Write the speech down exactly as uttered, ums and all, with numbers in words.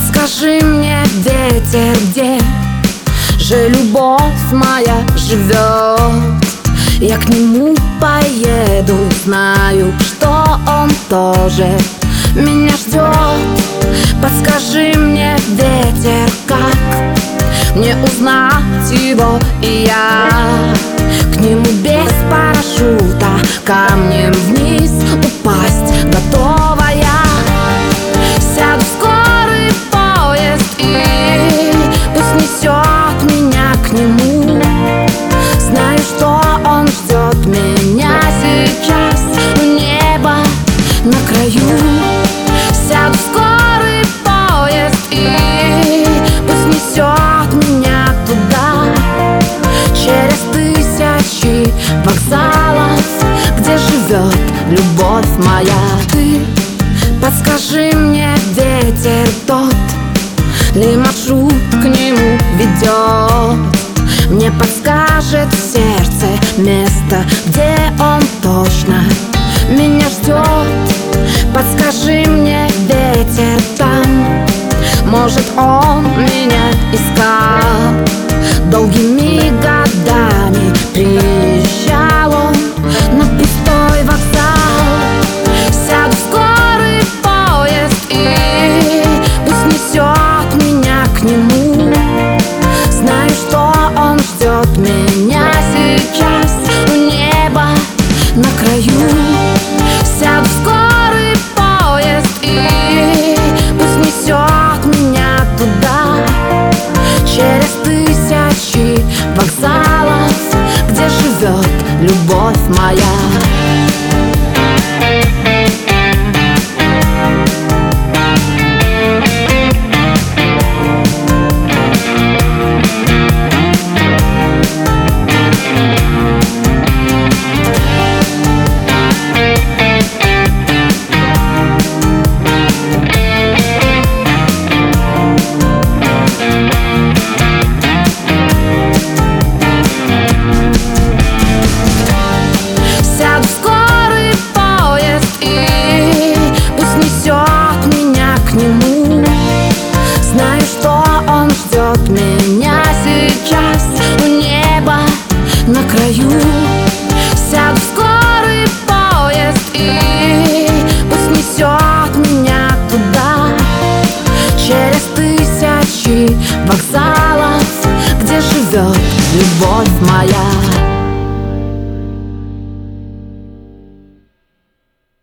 Подскажи мне, ветер, где же любовь моя живет? Я к нему поеду, знаю, что он тоже меня ждет. Подскажи мне, ветер, как мне узнать его? И я к нему без парашюта камнем вниз упасть готова. Я сяду в скорый поезд, и пусть несет меня к нему. Знаю, что он ждет меня сейчас у неба на краю. Сяду в скорый поезд, и пусть несет меня туда, через тысячи вокзалов, где живет любовь моя. Ты подскажи мне, ветер тот ли маршрут к нему ведет? Мне подскажет сердце место, где он точно меня ждет. Подскажи мне, ветер, там, может, он меня искал долгими годами. Приезжал он на пустой вокзал. Сяду в скорый поезд, и пусть несет меня к нему. Знаю, что он ждет меня сейчас у неба на краю. Сяду в скорый поезд, и пусть несет меня туда, через тысячи вокзалов, где живет любовь моя. Меня сейчас у неба на краю. Сяду в скорый поезд, и пусть несет меня туда, через тысячи вокзалов, где живет любовь моя.